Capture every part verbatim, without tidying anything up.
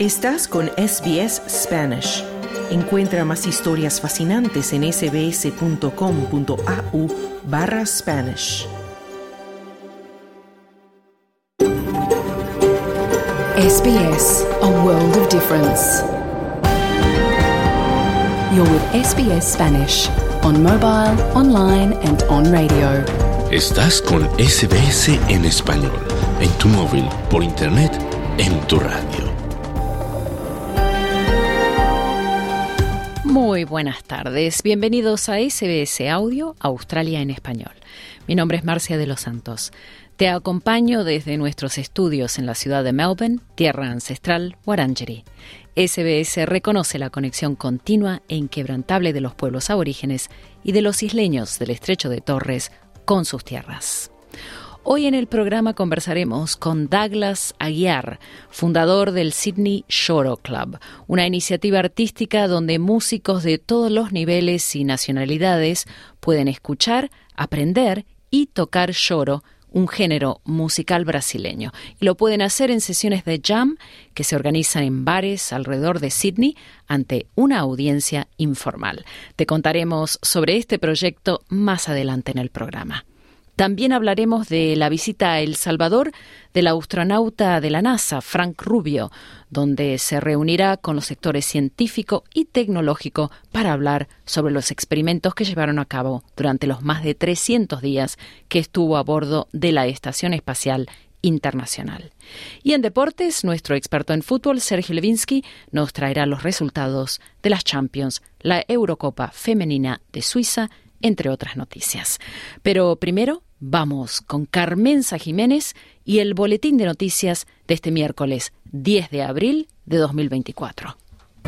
Estás con S B S Spanish. Encuentra más historias fascinantes en sbs.com.au barra Spanish. S B S, a world of difference. You're with S B S Spanish, on mobile, online and on radio. Estás con S B S en español, en tu móvil, por internet, en tu radio. Muy buenas tardes, bienvenidos a S B S Audio, Australia en español. Mi nombre es Marcia de los Santos. Te acompaño desde nuestros estudios en la ciudad de Melbourne, tierra ancestral, Wurundjeri. S B S reconoce la conexión continua e inquebrantable de los pueblos aborígenes y de los isleños del Estrecho de Torres con sus tierras. Hoy en el programa conversaremos con Douglas Aguiar, fundador del Sydney Xoro Club, una iniciativa artística donde músicos de todos los niveles y nacionalidades pueden escuchar, aprender y tocar xoro, un género musical brasileño. Y lo pueden hacer en sesiones de jam que se organizan en bares alrededor de Sydney ante una audiencia informal. Te contaremos sobre este proyecto más adelante en el programa. También hablaremos de la visita a El Salvador del astronauta de la NASA, Frank Rubio, donde se reunirá con los sectores científico y tecnológico para hablar sobre los experimentos que llevaron a cabo durante los más de trescientos días que estuvo a bordo de la Estación Espacial Internacional. Y en deportes, nuestro experto en fútbol, Sergio Levinsky, nos traerá los resultados de las Champions, la Eurocopa Femenina de Suiza, entre otras noticias. Pero primero, vamos con Carmenza Jiménez y el boletín de noticias de este miércoles diez de abril de dos mil veinticuatro.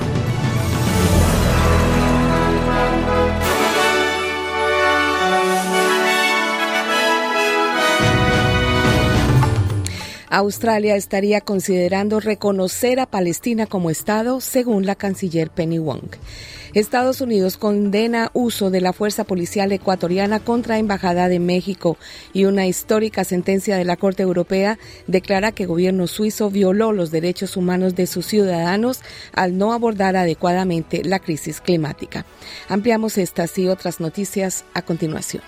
Australia estaría considerando reconocer a Palestina como Estado, según la canciller Penny Wong. Estados Unidos condena uso de la fuerza policial ecuatoriana contra Embajada de México y una histórica sentencia de la Corte Europea declara que el gobierno suizo violó los derechos humanos de sus ciudadanos al no abordar adecuadamente la crisis climática. Ampliamos estas y otras noticias a continuación.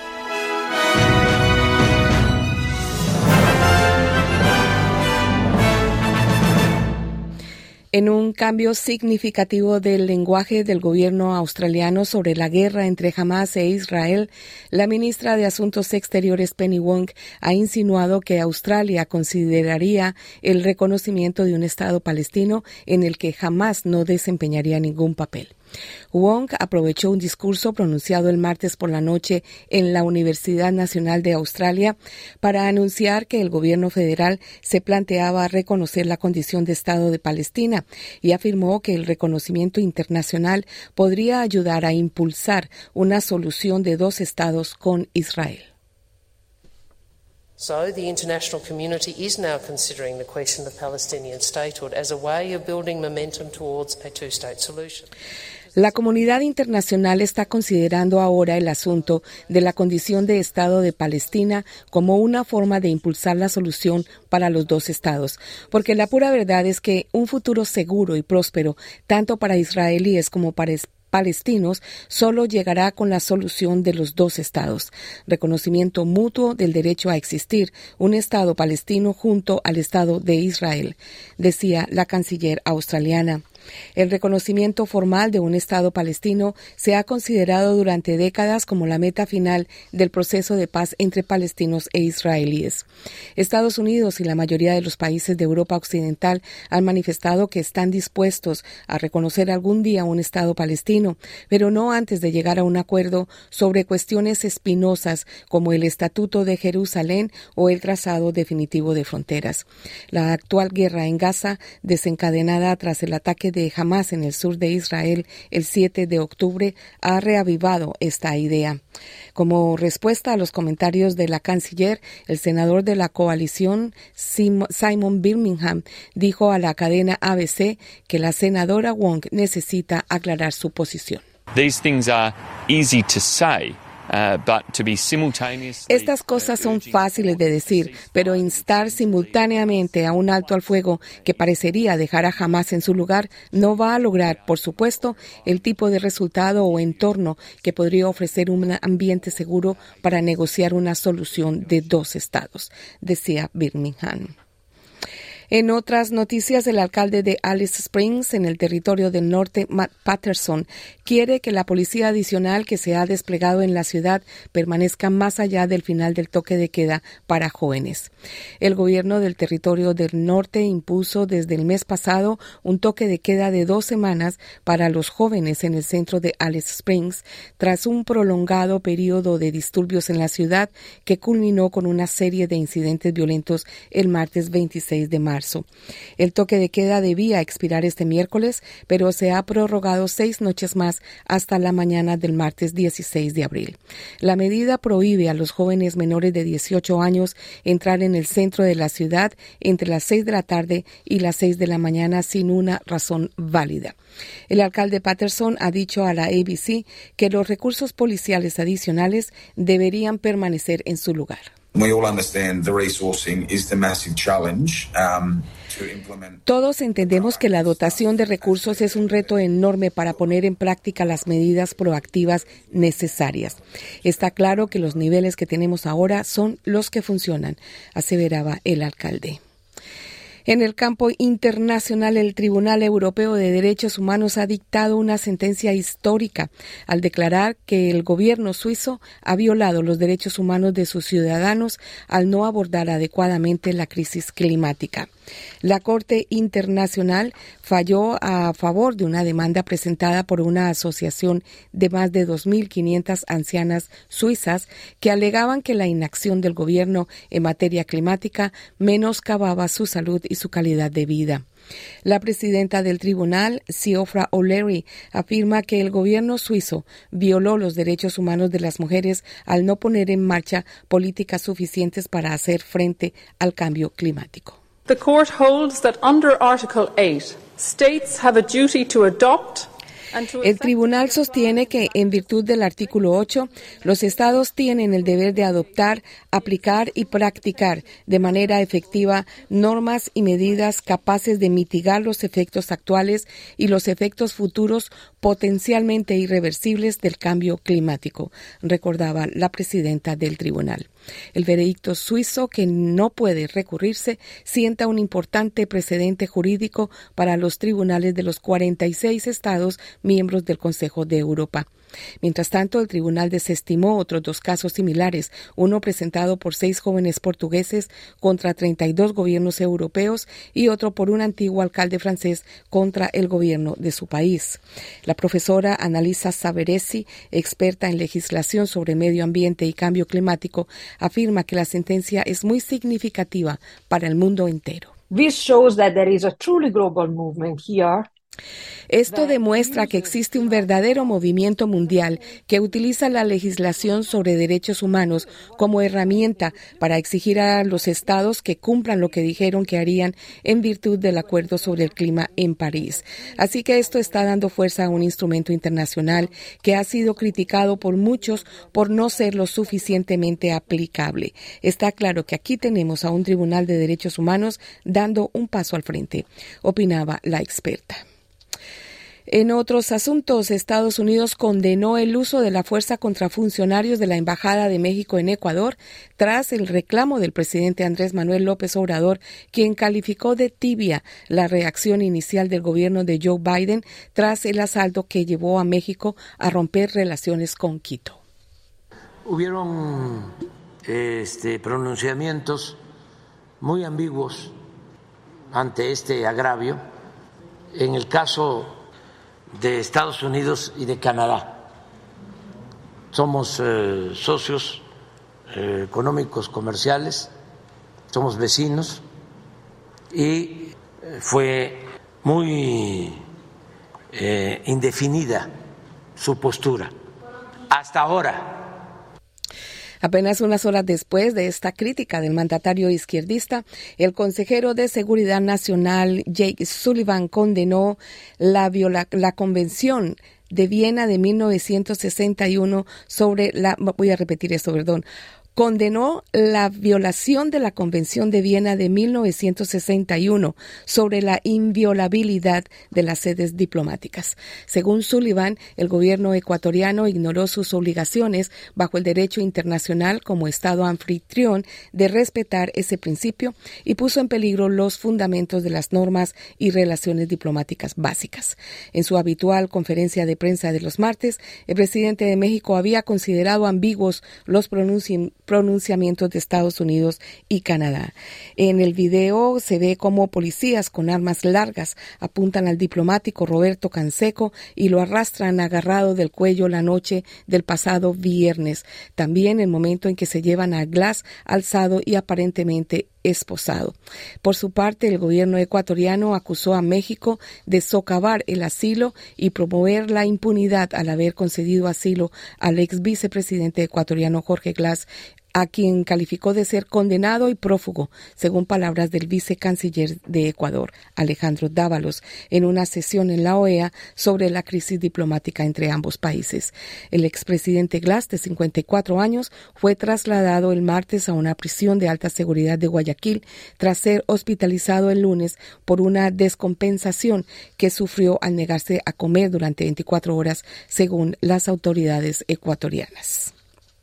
En un cambio significativo del lenguaje del gobierno australiano sobre la guerra entre Hamás e Israel, la ministra de Asuntos Exteriores Penny Wong ha insinuado que Australia consideraría el reconocimiento de un Estado palestino en el que Hamás no desempeñaría ningún papel. Wong aprovechó un discurso pronunciado el martes por la noche en la Universidad Nacional de Australia para anunciar que el gobierno federal se planteaba reconocer la condición de Estado de Palestina y afirmó que el reconocimiento internacional podría ayudar a impulsar una solución de dos estados con Israel. So the international community is now considering the question of Palestinian statehood as a way of building momentum towards a two-state solution. La comunidad internacional está considerando ahora el asunto de la condición de Estado de Palestina como una forma de impulsar la solución para los dos estados, porque la pura verdad es que un futuro seguro y próspero, tanto para israelíes como para palestinos, solo llegará con la solución de los dos estados, reconocimiento mutuo del derecho a existir, un Estado palestino junto al Estado de Israel, decía la canciller australiana. El reconocimiento formal de un Estado palestino se ha considerado durante décadas como la meta final del proceso de paz entre palestinos e israelíes. Estados Unidos y la mayoría de los países de Europa Occidental han manifestado que están dispuestos a reconocer algún día un Estado palestino, pero no antes de llegar a un acuerdo sobre cuestiones espinosas como el Estatuto de Jerusalén o el trazado definitivo de fronteras. La actual guerra en Gaza, desencadenada tras el ataque de Hamás en el sur de Israel el siete de octubre, ha reavivado esta idea. Como respuesta a los comentarios de la canciller, el senador de la coalición, Simon Birmingham, dijo a la cadena A B C que la senadora Wong necesita aclarar su posición. These things are easy to say, Estas cosas son fáciles de decir, pero instar simultáneamente a un alto al fuego que parecería dejar a Hamás en su lugar no va a lograr, por supuesto, el tipo de resultado o entorno que podría ofrecer un ambiente seguro para negociar una solución de dos estados, decía Birmingham. En otras noticias, el alcalde de Alice Springs, en el territorio del norte, Matt Patterson, quiere que la policía adicional que se ha desplegado en la ciudad permanezca más allá del final del toque de queda para jóvenes. El gobierno del territorio del norte impuso desde el mes pasado un toque de queda de dos semanas para los jóvenes en el centro de Alice Springs, tras un prolongado periodo de disturbios en la ciudad que culminó con una serie de incidentes violentos el martes veintiséis de marzo. El toque de queda debía expirar este miércoles, pero se ha prorrogado seis noches más hasta la mañana del martes dieciséis de abril. La medida prohíbe a los jóvenes menores de dieciocho años entrar en el centro de la ciudad entre las seis de la tarde y las seis de la mañana sin una razón válida. El alcalde Patterson ha dicho a la A B C que los recursos policiales adicionales deberían permanecer en su lugar. Todos entendemos que la dotación de recursos es un reto enorme para poner en práctica las medidas proactivas necesarias. Está claro que los niveles que tenemos ahora son los que funcionan, aseveraba el alcalde. En el campo internacional, el Tribunal Europeo de Derechos Humanos ha dictado una sentencia histórica al declarar que el gobierno suizo ha violado los derechos humanos de sus ciudadanos al no abordar adecuadamente la crisis climática. La Corte Internacional falló a favor de una demanda presentada por una asociación de más de dos mil quinientas ancianas suizas que alegaban que la inacción del gobierno en materia climática menoscababa su salud y su calidad de vida. La presidenta del tribunal, Siofra O'Leary, afirma que el gobierno suizo violó los derechos humanos de las mujeres al no poner en marcha políticas suficientes para hacer frente al cambio climático. The court holds that under Article eight, states have a duty to adopt. El tribunal sostiene que, en virtud del artículo ocho, los estados tienen el deber de adoptar, aplicar y practicar de manera efectiva normas y medidas capaces de mitigar los efectos actuales y los efectos futuros potencialmente irreversibles del cambio climático, recordaba la presidenta del tribunal. El veredicto suizo, que no puede recurrirse, sienta un importante precedente jurídico para los tribunales de los cuarenta y seis estados miembros del Consejo de Europa. Mientras tanto, el tribunal desestimó otros dos casos similares, uno presentado por seis jóvenes portugueses contra treinta y dos gobiernos europeos y otro por un antiguo alcalde francés contra el gobierno de su país. La profesora Annalisa Saveresi, experta en legislación sobre medio ambiente y cambio climático, afirma que la sentencia es muy significativa para el mundo entero. This shows that there is a truly global movement here. Esto demuestra que existe un verdadero movimiento mundial que utiliza la legislación sobre derechos humanos como herramienta para exigir a los estados que cumplan lo que dijeron que harían en virtud del Acuerdo sobre el Clima en París. Así que esto está dando fuerza a un instrumento internacional que ha sido criticado por muchos por no ser lo suficientemente aplicable. Está claro que aquí tenemos a un Tribunal de Derechos Humanos dando un paso al frente, opinaba la experta. En otros asuntos, Estados Unidos condenó el uso de la fuerza contra funcionarios de la Embajada de México en Ecuador tras el reclamo del presidente Andrés Manuel López Obrador, quien calificó de tibia la reacción inicial del gobierno de Joe Biden tras el asalto que llevó a México a romper relaciones con Quito. Hubieron este, pronunciamientos muy ambiguos ante este agravio. En el caso de Estados Unidos y de Canadá, somos eh, socios eh, económicos comerciales, somos vecinos y fue muy eh, indefinida su postura hasta ahora. Apenas unas horas después de esta crítica del mandatario izquierdista, el consejero de Seguridad Nacional Jake Sullivan condenó la, viola, la convención de Viena de mil novecientos sesenta y uno sobre la... Voy a repetir esto, perdón. Condenó la violación de la Convención de Viena de mil novecientos sesenta y uno sobre la inviolabilidad de las sedes diplomáticas. Según Sullivan, el gobierno ecuatoriano ignoró sus obligaciones bajo el derecho internacional como Estado anfitrión de respetar ese principio y puso en peligro los fundamentos de las normas y relaciones diplomáticas básicas. En su habitual conferencia de prensa de los martes, el presidente de México había considerado ambiguos los pronunciamientos pronunciamientos de Estados Unidos y Canadá. En el video se ve cómo policías con armas largas apuntan al diplomático Roberto Canseco y lo arrastran agarrado del cuello la noche del pasado viernes. También el momento en que se llevan a Glass alzado y aparentemente esposado. Por su parte, el gobierno ecuatoriano acusó a México de socavar el asilo y promover la impunidad al haber concedido asilo al ex vicepresidente ecuatoriano Jorge Glass, a quien calificó de ser condenado y prófugo, según palabras del vicecanciller de Ecuador, Alejandro Dávalos, en una sesión en la O E A sobre la crisis diplomática entre ambos países. El expresidente Glass, de cincuenta y cuatro años, fue trasladado el martes a una prisión de alta seguridad de Guayaquil tras ser hospitalizado el lunes por una descompensación que sufrió al negarse a comer durante veinticuatro horas, según las autoridades ecuatorianas.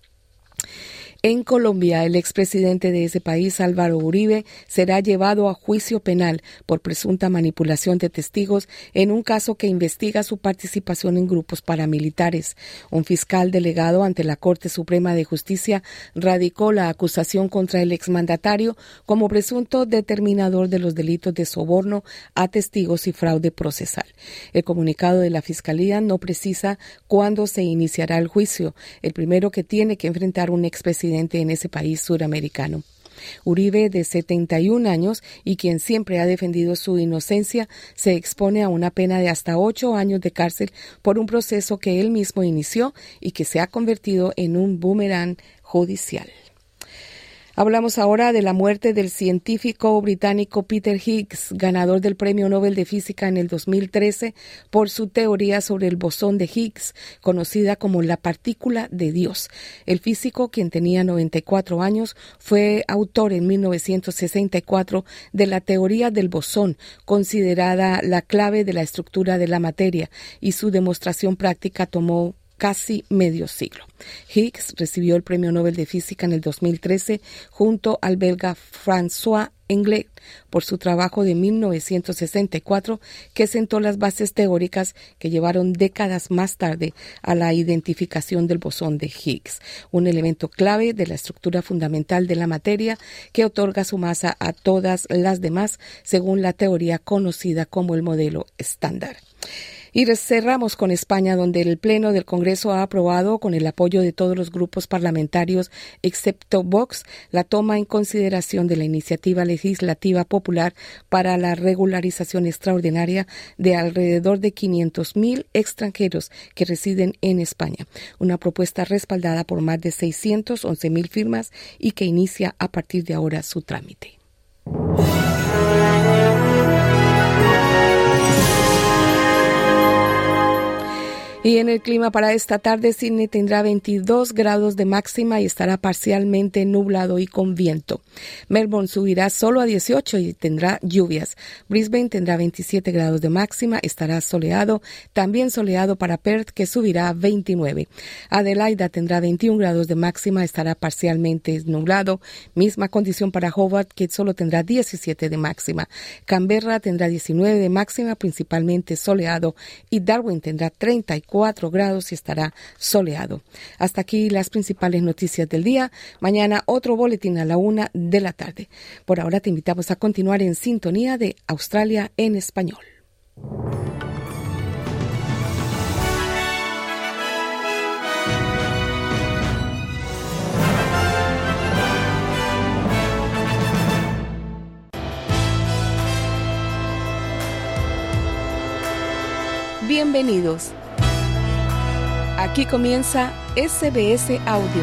En Colombia, el expresidente de ese país, Álvaro Uribe, será llevado a juicio penal por presunta manipulación de testigos en un caso que investiga su participación en grupos paramilitares. Un fiscal delegado ante la Corte Suprema de Justicia radicó la acusación contra el exmandatario como presunto determinador de los delitos de soborno a testigos y fraude procesal. El comunicado de la Fiscalía no precisa cuándo se iniciará el juicio, el primero que tiene que enfrentar un expresidente en ese país suramericano. Uribe, de setenta y un años y quien siempre ha defendido su inocencia, se expone a una pena de hasta ocho años de cárcel por un proceso que él mismo inició y que se ha convertido en un boomerang judicial. Hablamos ahora de la muerte del científico británico Peter Higgs, ganador del Premio Nobel de Física en el dos mil trece por su teoría sobre el bosón de Higgs, conocida como la partícula de Dios. El físico, quien tenía noventa y cuatro años, fue autor en mil novecientos sesenta y cuatro de la teoría del bosón, considerada la clave de la estructura de la materia, y su demostración práctica tomó casi medio siglo. Higgs recibió el Premio Nobel de Física en el dos mil trece junto al belga François Englert por su trabajo de mil novecientos sesenta y cuatro que sentó las bases teóricas que llevaron décadas más tarde a la identificación del bosón de Higgs, un elemento clave de la estructura fundamental de la materia que otorga su masa a todas las demás según la teoría conocida como el modelo estándar. Y cerramos con España, donde el Pleno del Congreso ha aprobado, con el apoyo de todos los grupos parlamentarios, excepto Vox, la toma en consideración de la iniciativa legislativa popular para la regularización extraordinaria de alrededor de quinientos mil extranjeros que residen en España. Una propuesta respaldada por más de seiscientas once mil firmas y que inicia a partir de ahora su trámite. Y en el clima para esta tarde, Sydney tendrá veintidós grados de máxima y estará parcialmente nublado y con viento. Melbourne subirá solo a dieciocho y tendrá lluvias. Brisbane tendrá veintisiete grados de máxima, estará soleado, también soleado para Perth, que subirá a veintinueve. Adelaida tendrá veintiún grados de máxima, estará parcialmente nublado. Misma condición para Hobart, que solo tendrá diecisiete de máxima. Canberra tendrá diecinueve de máxima, principalmente soleado, y Darwin tendrá treinta y cuatro grados y estará soleado. Hasta aquí las principales noticias del día. Mañana otro boletín a la una de la tarde. Por ahora te invitamos a continuar en sintonía de Australia en Español. Bienvenidos. Aquí comienza S B S Audio.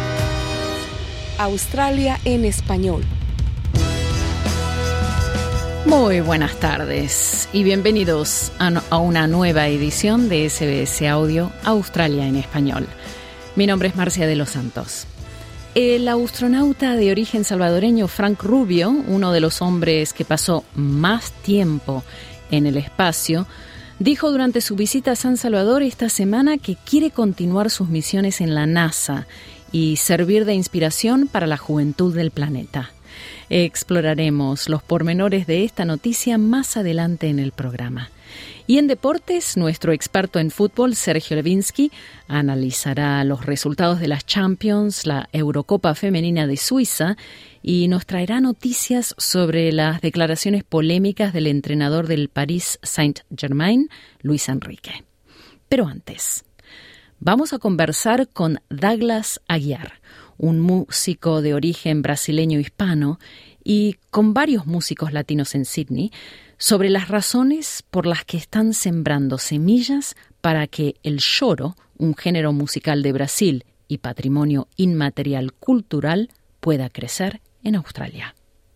Australia en Español. Muy buenas tardes y bienvenidos a, no, a una nueva edición de S B S Audio Australia en Español. Mi nombre es Marcia de los Santos. El astronauta de origen salvadoreño Frank Rubio, uno de los hombres que pasó más tiempo en el espacio, dijo durante su visita a San Salvador esta semana que quiere continuar sus misiones en la NASA y servir de inspiración para la juventud del planeta. Exploraremos los pormenores de esta noticia más adelante en el programa. Y en deportes, nuestro experto en fútbol, Sergio Levinsky, analizará los resultados de las Champions, la Eurocopa Femenina de Suiza, y nos traerá noticias sobre las declaraciones polémicas del entrenador del Paris Saint-Germain, Luis Enrique. Pero antes, vamos a conversar con Douglas Aguiar, un músico de origen brasileño hispano y con varios músicos latinos en Sydney, sobre las razones por las que están sembrando semillas para que el choro, un género musical de Brasil y patrimonio inmaterial cultural, pueda crecer en Australia.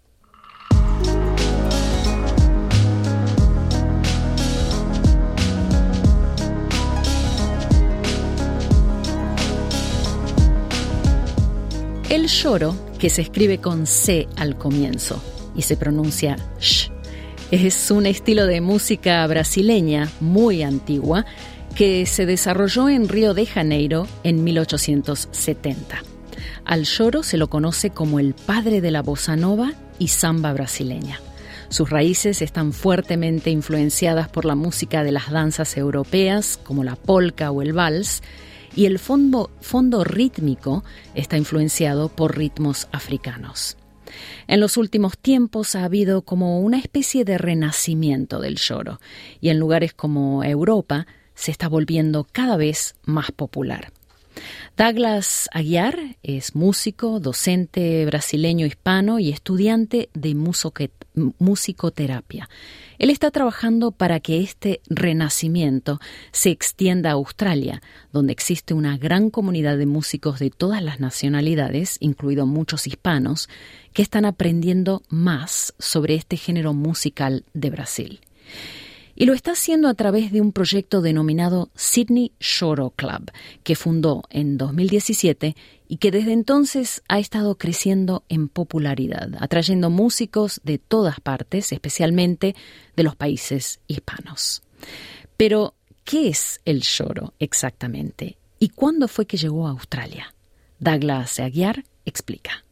El choro, que se escribe con C al comienzo y se pronuncia sh, es un estilo de música brasileña muy antigua que se desarrolló en Río de Janeiro en mil ochocientos setenta. Al choro se lo conoce como el padre de la bossa nova y samba brasileña. Sus raíces están fuertemente influenciadas por la música de las danzas europeas como la polka o el vals, y el fondo, fondo rítmico está influenciado por ritmos africanos. En los últimos tiempos ha habido como una especie de renacimiento del choro, y en lugares como Europa se está volviendo cada vez más popular. Douglas Aguiar es músico, docente brasileño hispano y estudiante de musicoterapia. Él está trabajando para que este renacimiento se extienda a Australia, donde existe una gran comunidad de músicos de todas las nacionalidades, incluidos muchos hispanos, que están aprendiendo más sobre este género musical de Brasil. Y lo está haciendo a través de un proyecto denominado Sydney Choro Club, que fundó en dos mil diecisiete y que desde entonces ha estado creciendo en popularidad, atrayendo músicos de todas partes, especialmente de los países hispanos. Pero, ¿qué es el choro exactamente? ¿Y cuándo fue que llegó a Australia? Douglas Aguiar explica.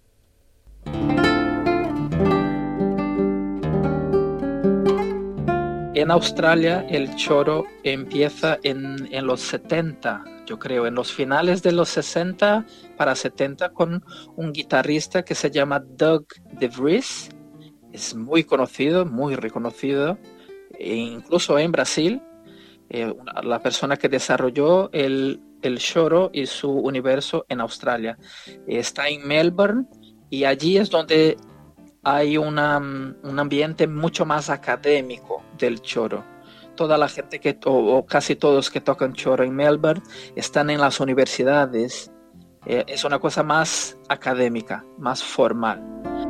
En Australia el choro empieza en, en los setenta, yo creo, en los finales de los sesenta para setenta, con un guitarrista que se llama Doug De Vries. Es muy conocido, muy reconocido, e incluso en Brasil. Eh, la persona que desarrolló el, el choro y su universo en Australia. Está en Melbourne y allí es donde hay una, un ambiente mucho más académico del choro. Toda la gente que, o, o casi todos que tocan choro en Melbourne están en las universidades. Eh, es una cosa más académica, más formal.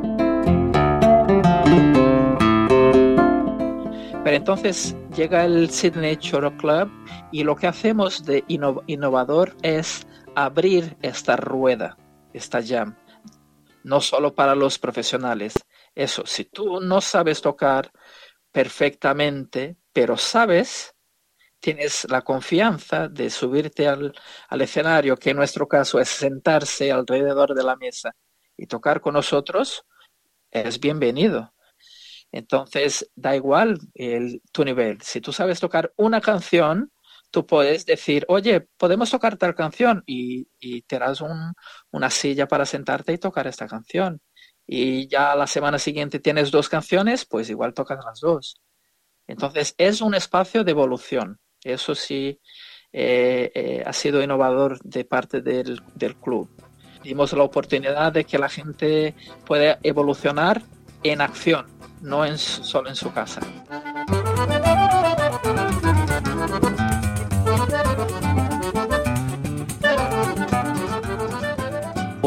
Pero entonces llega el Sydney Choro Club y lo que hacemos de inno- innovador es abrir esta rueda, esta jam. No solo para los profesionales. Eso, si tú no sabes tocar perfectamente, pero sabes, tienes la confianza de subirte al, al escenario, que en nuestro caso es sentarse alrededor de la mesa y tocar con nosotros, es bienvenido. Entonces, da igual el, tu nivel. Si tú sabes tocar una canción, tú puedes decir, oye, podemos tocar tal canción y, y te das un, una silla para sentarte y tocar esta canción. Y ya la semana siguiente tienes dos canciones, pues igual tocas las dos. Entonces es un espacio de evolución. Eso sí eh, eh, ha sido innovador de parte del, del club. Dimos la oportunidad de que la gente pueda evolucionar en acción, no en, solo en su casa.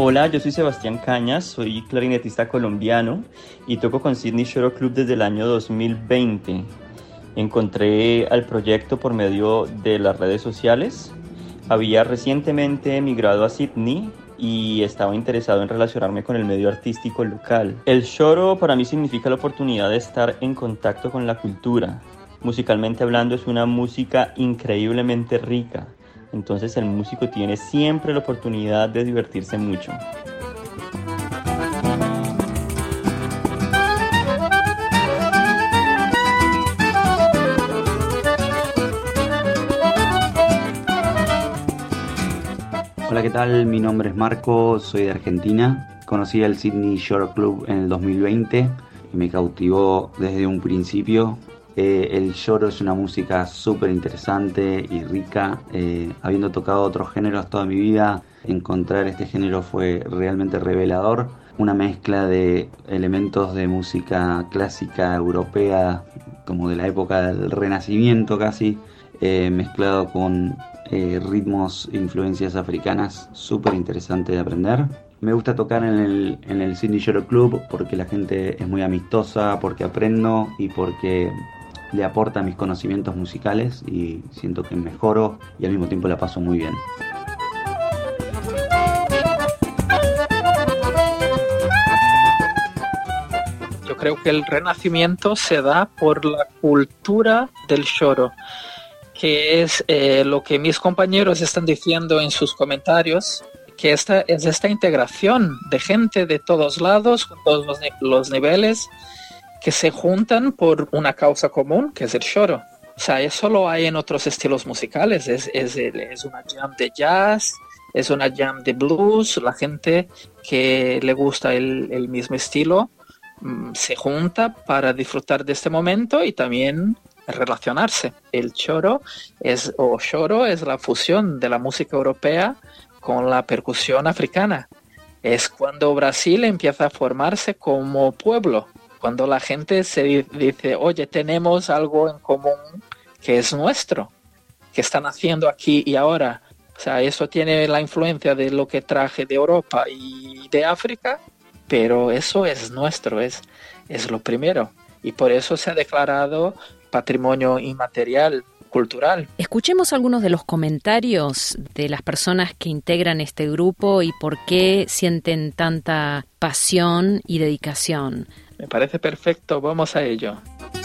Hola, yo soy Sebastián Cañas, soy clarinetista colombiano y toco con Sydney Choro Club desde el año dos mil veinte. Encontré al proyecto por medio de las redes sociales. Había recientemente emigrado a Sydney y estaba interesado en relacionarme con el medio artístico local. El choro para mí significa la oportunidad de estar en contacto con la cultura. Musicalmente hablando, es una música increíblemente rica. Entonces el músico tiene siempre la oportunidad de divertirse mucho. Hola, ¿qué tal? Mi nombre es Marco, soy de Argentina. Conocí al Sydney Choro Club en el dos mil veinte y me cautivó desde un principio. Eh, el choro es una música súper interesante y rica. Eh, habiendo tocado otros géneros toda mi vida, encontrar este género fue realmente revelador. Una mezcla de elementos de música clásica europea, como de la época del Renacimiento casi, eh, mezclado con eh, ritmos e influencias africanas, súper interesante de aprender. Me gusta tocar en el, en el Sydney Choro Club porque la gente es muy amistosa, porque aprendo y porque le aporta mis conocimientos musicales y siento que mejoro y al mismo tiempo la paso muy bien. Yo creo que el renacimiento se da por la cultura del choro, que es eh, lo que mis compañeros están diciendo en sus comentarios, que esta es esta integración de gente de todos lados, con todos los, los niveles, que se juntan por una causa común, que es el choro. O sea, eso lo hay en otros estilos musicales, es, es, es una jam de jazz, es una jam de blues, la gente que le gusta el, el mismo estilo mmm, se junta para disfrutar de este momento y también relacionarse. El choro es, o choro es la fusión de la música europea con la percusión africana. Es cuando Brasil empieza a formarse como pueblo, cuando la gente se dice, oye, tenemos algo en común que es nuestro, que están haciendo aquí y ahora. O sea, eso tiene la influencia de lo que traje de Europa y de África, pero eso es nuestro, es, es lo primero. Y por eso se ha declarado patrimonio inmaterial cultural. Escuchemos algunos de los comentarios de las personas que integran este grupo y por qué sienten tanta pasión y dedicación. Me parece perfecto, vamos a ello.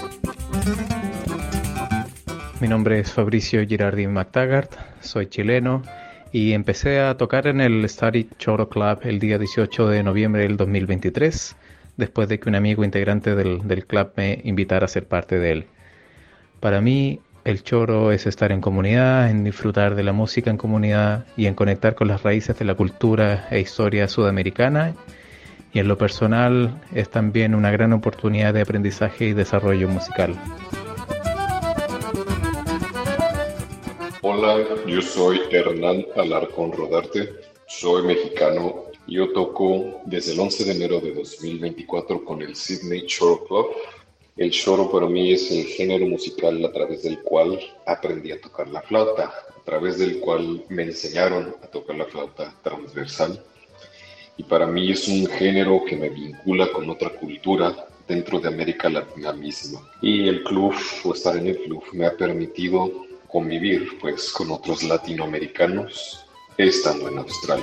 Mi nombre es Fabricio Girardín McTaggart, soy chileno y empecé a tocar en el Study Choro Club el día dieciocho de noviembre del dos mil veintitrés, después de que un amigo integrante del, del club me invitara a ser parte de él. Para mí, el choro es estar en comunidad, en disfrutar de la música en comunidad y en conectar con las raíces de la cultura e historia sudamericana. Y en lo personal es también una gran oportunidad de aprendizaje y desarrollo musical. Hola, yo soy Hernán Alarcón Rodarte, soy mexicano. Yo toco desde el once de enero de dos mil veinticuatro con el Sydney Choro Club. El choro para mí es el género musical a través del cual aprendí a tocar la flauta, a través del cual me enseñaron a tocar la flauta transversal. Y para mí es un género que me vincula con otra cultura dentro de América Latina misma. Y el club, o estar en el club, me ha permitido convivir pues, con otros latinoamericanos estando en Australia.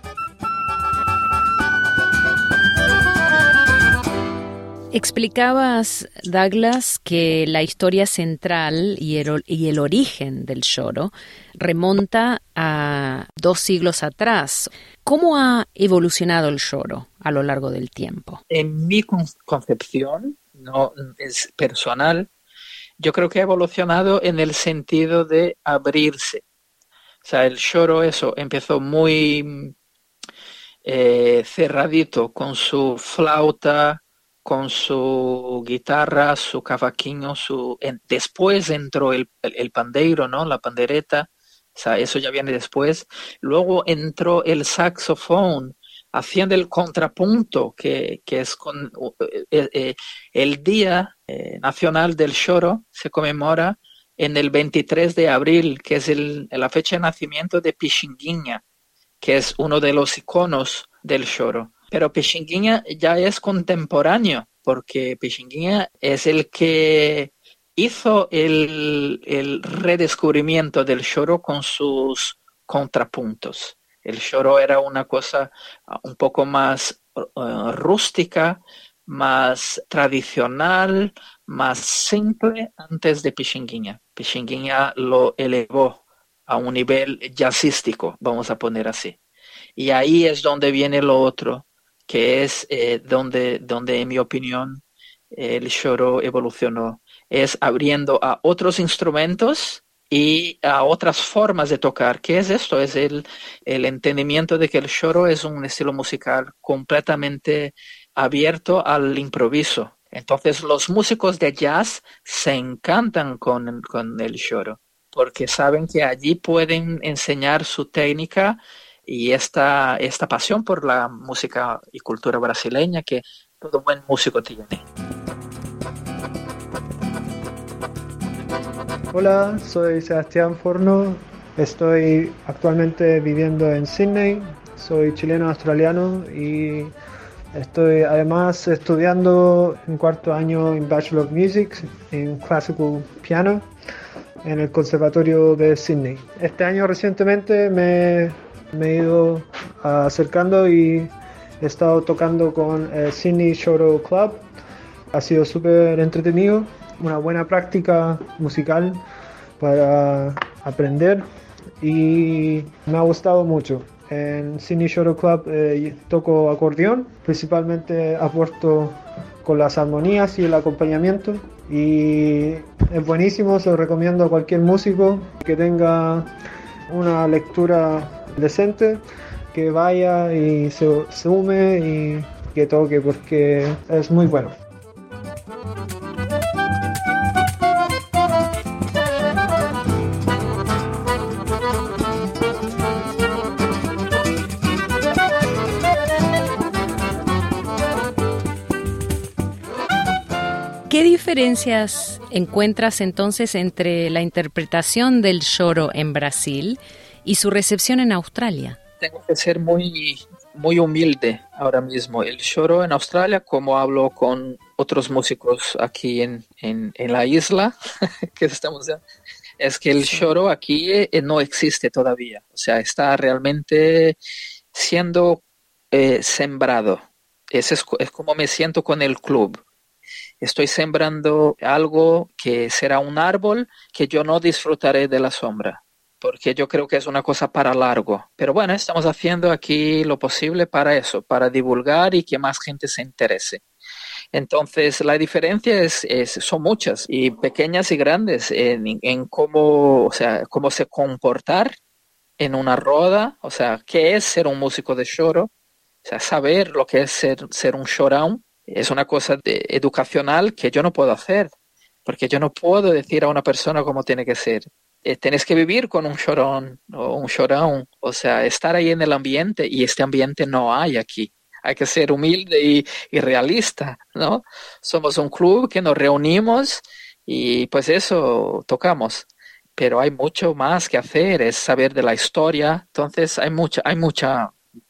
Explicabas, Douglas, que la historia central y el, y el origen del choro remonta a dos siglos atrás. ¿Cómo ha evolucionado el choro a lo largo del tiempo? En mi concepción, no es personal, yo creo que ha evolucionado en el sentido de abrirse. O sea, el choro, eso, empezó muy eh, cerradito con su flauta, con su guitarra, su cavaquinho, su en, después entró el, el, el pandeiro, ¿no? La pandereta, o sea, eso ya viene después. Luego entró el saxofón, haciendo el contrapunto, que, que es con eh, eh, el Día eh, Nacional del Choro, se conmemora en el veintitrés de abril, que es el, la fecha de nacimiento de Pixinguinha, que es uno de los iconos del choro. Pero Pichinguinha ya es contemporáneo, porque Pichinguinha es el que hizo el, el redescubrimiento del choro con sus contrapuntos. El choro era una cosa un poco más uh, rústica, más tradicional, más simple antes de Pichinguinha. Pichinguinha lo elevó a un nivel jazzístico, vamos a poner así. Y ahí es donde viene lo otro, que es eh, donde, donde, en mi opinión, el choro evolucionó. Es abriendo a otros instrumentos y a otras formas de tocar. ¿Qué es esto? Es el, el entendimiento de que el choro es un estilo musical completamente abierto al improviso. Entonces los músicos de jazz se encantan con, con el choro, porque saben que allí pueden enseñar su técnica y esta, esta pasión por la música y cultura brasileña que todo buen músico tiene. Hola, soy Sebastián Forno, estoy actualmente viviendo en Sydney, soy chileno-australiano y estoy además estudiando en cuarto año en Bachelor of Music en Classical Piano en el Conservatorio de Sydney. Este año recientemente me, me he ido acercando y he estado tocando con el Sydney Choro Club. Ha sido súper entretenido, una buena práctica musical para aprender y me ha gustado mucho. En Sydney Choro Club eh, toco acordeón, principalmente aporto con las armonías y el acompañamiento y es buenísimo, se lo recomiendo a cualquier músico que tenga una lectura decente, que vaya y se sume y que toque porque es muy bueno. ¿Qué diferencias encuentras entonces entre la interpretación del choro en Brasil y su recepción en Australia? Tengo que ser muy, muy humilde ahora mismo. El choro en Australia, como hablo con otros músicos aquí en, en, en la isla, que estamos ya, es que el choro aquí eh, no existe todavía. O sea, está realmente siendo eh, sembrado. Ese es, es como me siento con el club. Estoy sembrando algo que será un árbol que yo no disfrutaré de la sombra, porque yo creo que es una cosa para largo. Pero bueno, estamos haciendo aquí lo posible para eso, para divulgar y que más gente se interese. Entonces, la diferencia es, es, son muchas, y pequeñas y grandes, en, en cómo, o sea, cómo se comportar en una roda, o sea, qué es ser un músico de choro, o sea, saber lo que es ser, ser un chorão. Es una cosa de, educacional que yo no puedo hacer, porque yo no puedo decir a una persona cómo tiene que ser. Eh, tienes que vivir con un chorón o un chorão, o sea, estar ahí en el ambiente, y este ambiente no hay aquí. Hay que ser humilde y, y realista, ¿no? Somos un club que nos reunimos y pues eso tocamos. Pero hay mucho más que hacer, es saber de la historia. Entonces hay mucha, hay mucha,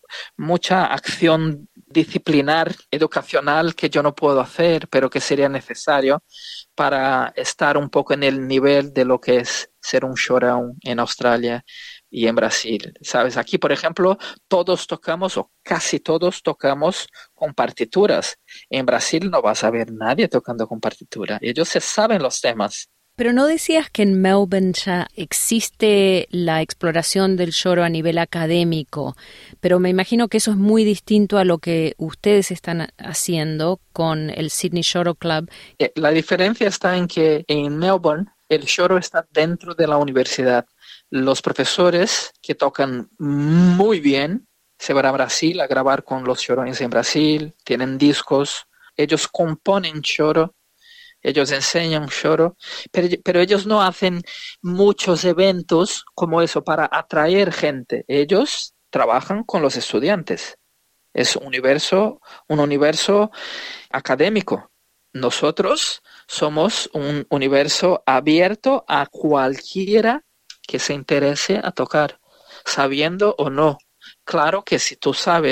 mucha acción disciplinar, educacional que yo no puedo hacer, pero que sería necesario para estar un poco en el nivel de lo que es ser un chorão en Australia y en Brasil. ¿Sabes? Aquí, por ejemplo, todos tocamos, o casi todos tocamos con partituras. En Brasil no vas a ver nadie tocando con partitura. Ellos se saben los temas. Pero ¿no decías que en Melbourne ya existe la exploración del choro a nivel académico? Pero me imagino que eso es muy distinto a lo que ustedes están haciendo con el Sydney Choro Club. La diferencia está en que en Melbourne el choro está dentro de la universidad. Los profesores que tocan muy bien se van a Brasil a grabar con los chorões en Brasil, tienen discos, ellos componen choro. Ellos enseñan choro, pero, pero ellos no hacen muchos eventos como eso para atraer gente. Ellos trabajan con los estudiantes. Es un universo, un universo académico. Nosotros somos un universo abierto a cualquiera que se interese a tocar, sabiendo o no. Claro que si tú sabes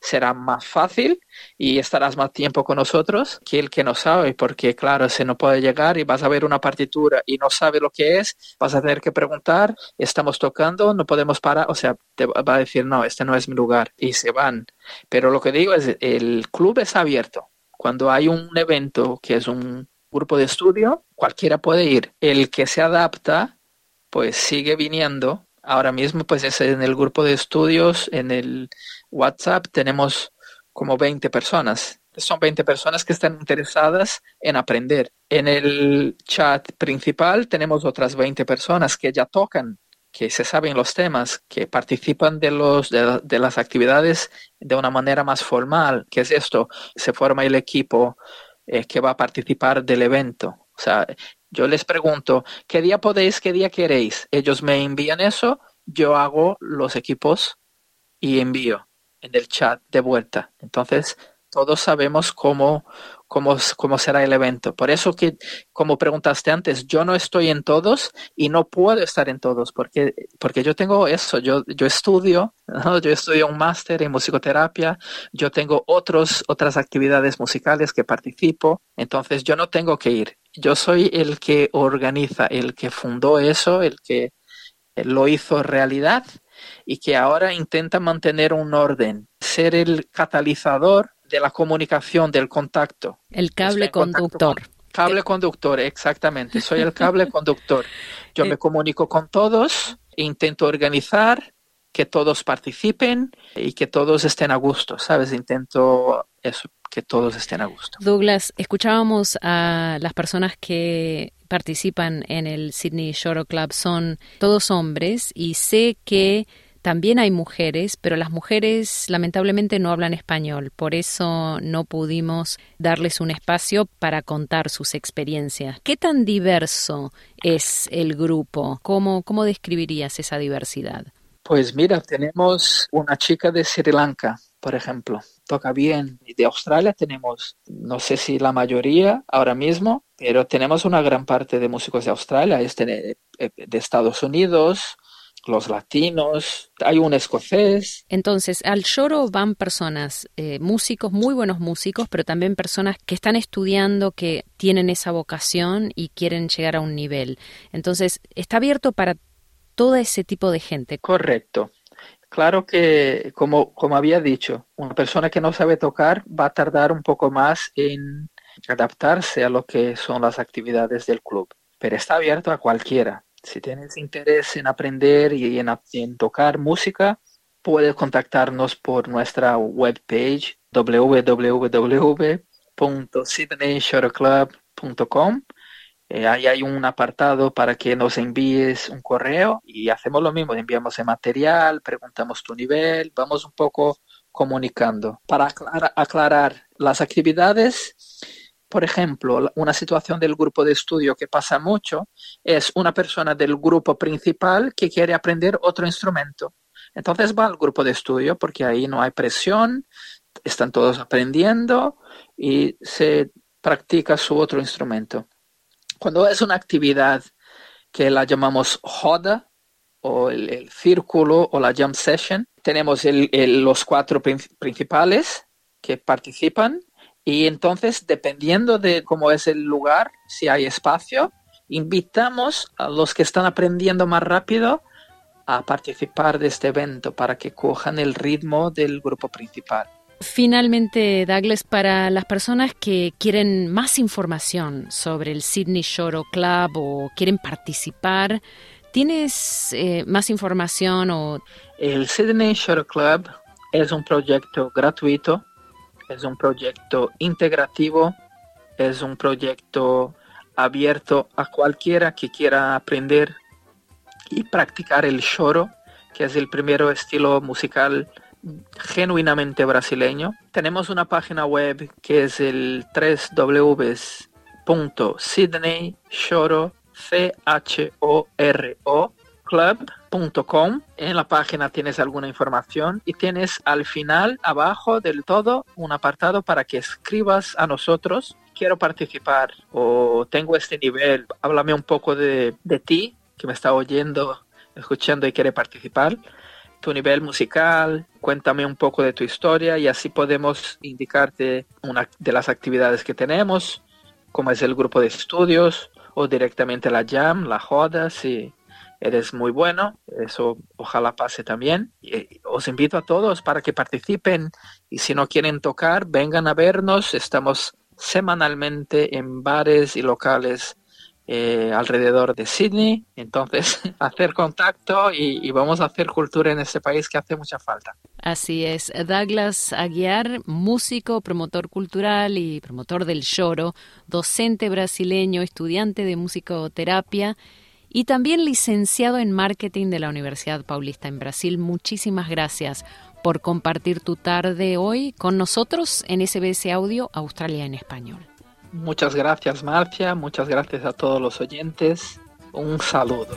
será más fácil y estarás más tiempo con nosotros que el que no sabe, porque claro, si no puede llegar y vas a ver una partitura y no sabe lo que es, vas a tener que preguntar, estamos tocando, no podemos parar, o sea, te va a decir, no, este no es mi lugar, y se van. Pero lo que digo es, el club es abierto. Cuando hay un evento que es un grupo de estudio, cualquiera puede ir. El que se adapta, pues sigue viniendo. Ahora mismo, pues es en el grupo de estudios, en el WhatsApp, tenemos como veinte personas. Son veinte personas que están interesadas en aprender. En el chat principal tenemos otras veinte personas que ya tocan, que se saben los temas, que participan de, los, de, de las actividades de una manera más formal. ¿Qué es esto? Se forma el equipo eh, que va a participar del evento. O sea, yo les pregunto, ¿qué día podéis, qué día queréis? Ellos me envían eso, yo hago los equipos y envío en el chat de vuelta. Entonces, todos sabemos cómo, cómo, cómo será el evento. Por eso que, como preguntaste antes, yo no estoy en todos y no puedo estar en todos porque, porque yo tengo eso, yo, yo estudio, ¿no? Yo estudio un máster en musicoterapia, yo tengo otros, otras actividades musicales que participo, entonces yo no tengo que ir. Yo soy el que organiza, el que fundó eso, el que lo hizo realidad y que ahora intenta mantener un orden, ser el catalizador de la comunicación, del contacto. El cable conductor. Con, cable conductor, exactamente. Soy el cable conductor. Yo me comunico con todos, intento organizar, que todos participen y que todos estén a gusto, ¿sabes? Intento eso, que todos estén a gusto. Douglas, escuchábamos a las personas que participan en el Sydney Choro Club, son todos hombres y sé que también hay mujeres, pero las mujeres lamentablemente no hablan español, por eso no pudimos darles un espacio para contar sus experiencias. ¿Qué tan diverso es el grupo? ¿Cómo, cómo describirías esa diversidad? Pues mira, tenemos una chica de Sri Lanka, por ejemplo, toca bien. De Australia tenemos, no sé si la mayoría ahora mismo, pero tenemos una gran parte de músicos de Australia, este de, de Estados Unidos, los latinos, hay un escocés. Entonces, al choro van personas, eh, músicos, muy buenos músicos, pero también personas que están estudiando, que tienen esa vocación y quieren llegar a un nivel. Entonces, está abierto para todo ese tipo de gente. Correcto. Claro que, como, como había dicho, una persona que no sabe tocar va a tardar un poco más en adaptarse a lo que son las actividades del club, pero está abierto a cualquiera. Si tienes interés en aprender y en, en tocar música, puedes contactarnos por nuestra webpage w w w punto sydney choro club punto com. Eh, ahí hay un apartado para que nos envíes un correo y hacemos lo mismo, enviamos el material, preguntamos tu nivel, vamos un poco comunicando. Para aclarar, aclarar las actividades, por ejemplo, una situación del grupo de estudio que pasa mucho es una persona del grupo principal que quiere aprender otro instrumento. Entonces va al grupo de estudio porque ahí no hay presión, están todos aprendiendo y se practica su otro instrumento. Cuando es una actividad que la llamamos joda o el, el círculo o la jam session, tenemos el, el, los cuatro principales que participan. Y entonces, dependiendo de cómo es el lugar, si hay espacio, invitamos a los que están aprendiendo más rápido a participar de este evento para que cojan el ritmo del grupo principal. Finalmente, Douglas, para las personas que quieren más información sobre el Sydney Choro Club o quieren participar, ¿tienes eh, más información? O... El Sydney Choro Club es un proyecto gratuito. Es un proyecto integrativo, es un proyecto abierto a cualquiera que quiera aprender y practicar el choro, que es el primer estilo musical genuinamente brasileño. Tenemos una página web que es el w w w punto sydney choro club punto com. En la página tienes alguna información y tienes al final, abajo del todo, un apartado para que escribas a nosotros: quiero participar o tengo este nivel, háblame un poco de, de ti, que me está oyendo, escuchando y quiere participar. tu nivel musical, cuéntame un poco de tu historia y así podemos indicarte una de las actividades que tenemos, como es el grupo de estudios o directamente la jam, la joda, si eres muy bueno, eso ojalá pase también. Y os invito a todos para que participen y si no quieren tocar, vengan a vernos, estamos semanalmente en bares y locales Eh, alrededor de Sydney, entonces hacer contacto y, y vamos a hacer cultura en este país que hace mucha falta. Así es, Douglas Aguiar, músico, promotor cultural y promotor del choro, docente brasileño, estudiante de musicoterapia y también licenciado en marketing de la Universidad Paulista en Brasil. Muchísimas gracias por compartir tu tarde hoy con nosotros en S B S Audio Australia en Español. Muchas gracias, Marcia. Muchas gracias a todos los oyentes. Un saludo.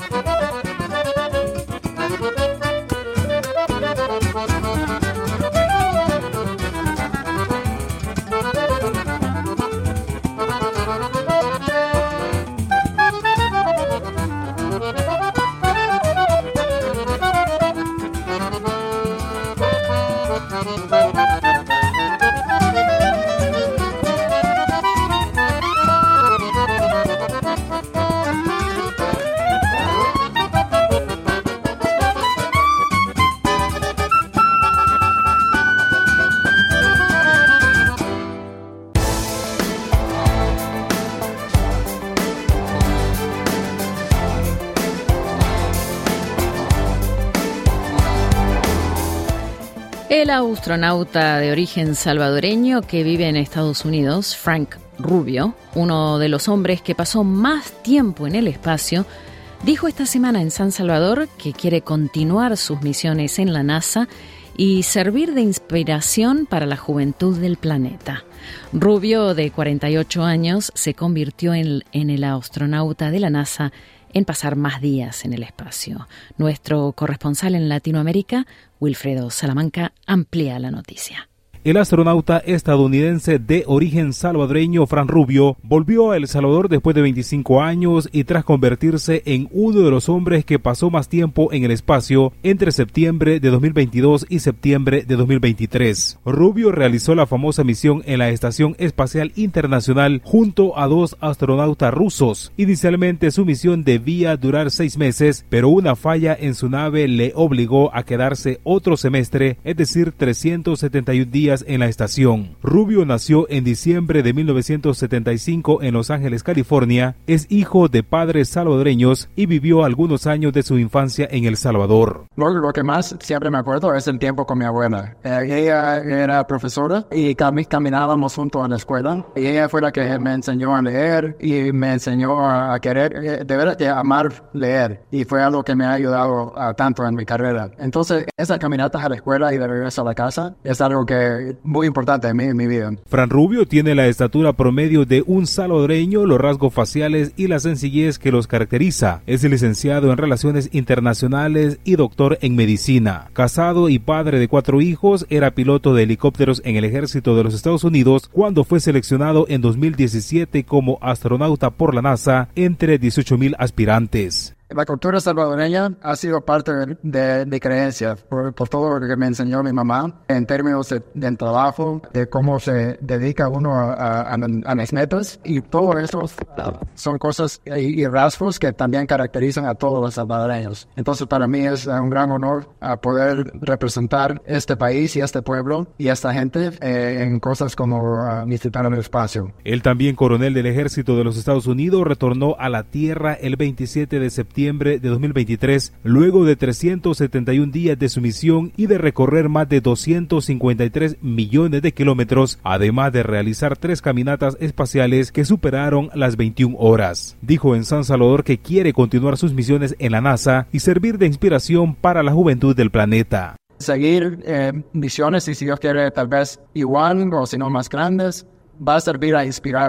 El astronauta de origen salvadoreño que vive en Estados Unidos, Frank Rubio, uno de los hombres que pasó más tiempo en el espacio, dijo esta semana en San Salvador que quiere continuar sus misiones en la NASA y servir de inspiración para la juventud del planeta. Rubio, de cuarenta y ocho años, se convirtió en, en el astronauta de la NASA en pasar más días en el espacio. Nuestro corresponsal en Latinoamérica, Wilfredo Salamanca, amplía la noticia. El astronauta estadounidense de origen salvadoreño Frank Rubio volvió a El Salvador después de veinticinco años y tras convertirse en uno de los hombres que pasó más tiempo en el espacio entre septiembre de dos mil veintidós y septiembre de dos mil veintitrés. Rubio realizó la famosa misión en la Estación Espacial Internacional junto a dos astronautas rusos. Inicialmente su misión debía durar seis meses, pero una falla en su nave le obligó a quedarse otro semestre, es decir, trescientos setenta y un días en la estación. Rubio nació en diciembre de mil novecientos setenta y cinco en Los Ángeles, California. Es hijo de padres salvadoreños y vivió algunos años de su infancia en El Salvador. Lo, lo que más siempre me acuerdo es el tiempo con mi abuela. Eh, ella era profesora y cam- caminábamos juntos a la escuela. Y ella fue la que me enseñó a leer y me enseñó a querer, eh, de verdad, de amar leer. Y fue algo que me ha ayudado uh, tanto en mi carrera. Entonces, esas caminatas a la escuela y de regreso a la casa es algo que muy importante en mi, en mi vida. Frank Rubio tiene la estatura promedio de un salvadoreño, los rasgos faciales y la sencillez que los caracteriza. Es licenciado en Relaciones Internacionales y doctor en Medicina. Casado y padre de cuatro hijos, era piloto de helicópteros en el Ejército de los Estados Unidos cuando fue seleccionado en dos mil diecisiete como astronauta por la NASA entre dieciocho mil aspirantes. La cultura salvadoreña ha sido parte de mi creencia por, por todo lo que me enseñó mi mamá en términos de, de trabajo, de cómo se dedica uno a, a, a mis metas, y todo eso son cosas y, y rasgos que también caracterizan a todos los salvadoreños. Entonces para mí es un gran honor a poder representar este país y este pueblo y esta gente eh, en cosas como uh, visitar el espacio. El también coronel del Ejército de los Estados Unidos retornó a la Tierra el veintisiete de septiembre de dos mil veintitrés, luego de trescientos setenta y un días de su misión y de recorrer más de doscientos cincuenta y tres millones de kilómetros, además de realizar tres caminatas espaciales que superaron las veintiuna horas. Dijo en San Salvador que quiere continuar sus misiones en la NASA y servir de inspiración para la juventud del planeta. Seguir eh, misiones, y si Dios quiere tal vez igual o si no más grandes, va a servir a inspirar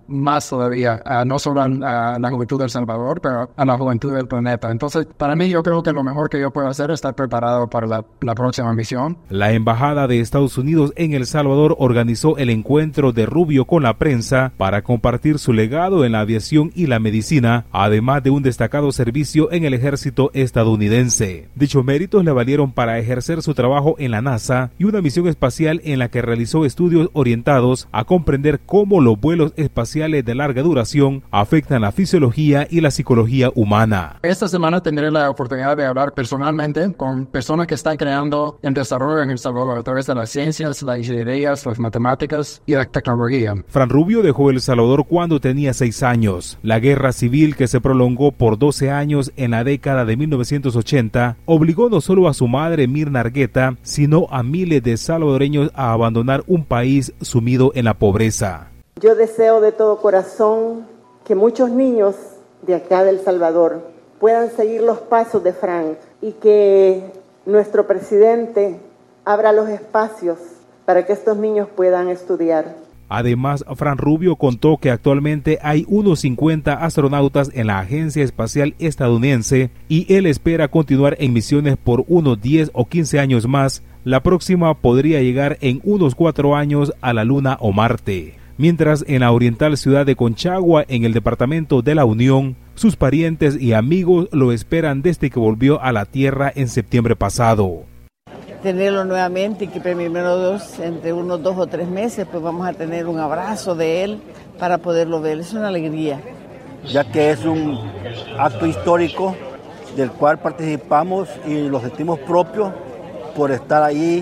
más todavía, uh, no solo a, a la juventud de El Salvador, pero a la juventud del planeta. Entonces, para mí, yo creo que lo mejor que yo puedo hacer es estar preparado para la, la próxima misión. La Embajada de Estados Unidos en El Salvador organizó el encuentro de Rubio con la prensa para compartir su legado en la aviación y la medicina, además de un destacado servicio en el ejército estadounidense. Dichos méritos le valieron para ejercer su trabajo en la NASA y una misión espacial en la que realizó estudios orientados a comprender cómo los vuelos espaciales de larga duración afectan la fisiología y la psicología humana. Esta semana tendré la oportunidad de hablar personalmente con personas que están creando el desarrollo en El Salvador a través de las ciencias, las ingenierías, las matemáticas y la tecnología. Fran Rubio dejó El Salvador cuando tenía seis años. La guerra civil, que se prolongó por doce años en la década de mil novecientos ochenta, obligó no solo a su madre Mirna Argueta, sino a miles de salvadoreños a abandonar un país sumido en la pobreza. Yo deseo de todo corazón que muchos niños de acá de El Salvador puedan seguir los pasos de Frank y que nuestro presidente abra los espacios para que estos niños puedan estudiar. Además, Fran Rubio contó que actualmente hay unos cincuenta astronautas en la Agencia Espacial Estadounidense y él espera continuar en misiones por unos diez o quince años más. La próxima podría llegar en unos cuatro años a la Luna o Marte. Mientras en la oriental ciudad de Conchagua, en el departamento de La Unión, sus parientes y amigos lo esperan desde que volvió a la Tierra en septiembre pasado. Tenerlo nuevamente y que primero dos, entre unos dos o tres meses, pues vamos a tener un abrazo de él para poderlo ver. Es una alegría. Ya que es un acto histórico del cual participamos y lo sentimos propio por estar ahí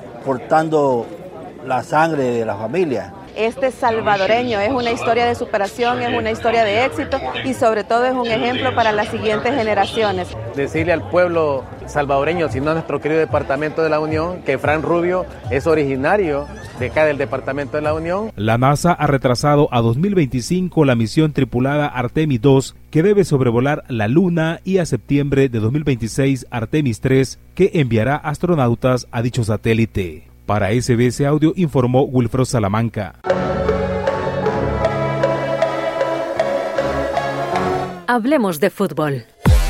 portando la sangre de la familia. Este salvadoreño es una historia de superación, es una historia de éxito y sobre todo es un ejemplo para las siguientes generaciones. Decirle al pueblo salvadoreño, sino a nuestro querido departamento de la Unión, que Fran Rubio es originario de acá del departamento de la Unión. La NASA ha retrasado a dos mil veinticinco la misión tripulada Artemis dos, que debe sobrevolar la Luna, y a septiembre de dos mil veintiséis Artemis tres, que enviará astronautas a dicho satélite. Para S B S Audio informó Wilfredo Salamanca. Hablemos de fútbol.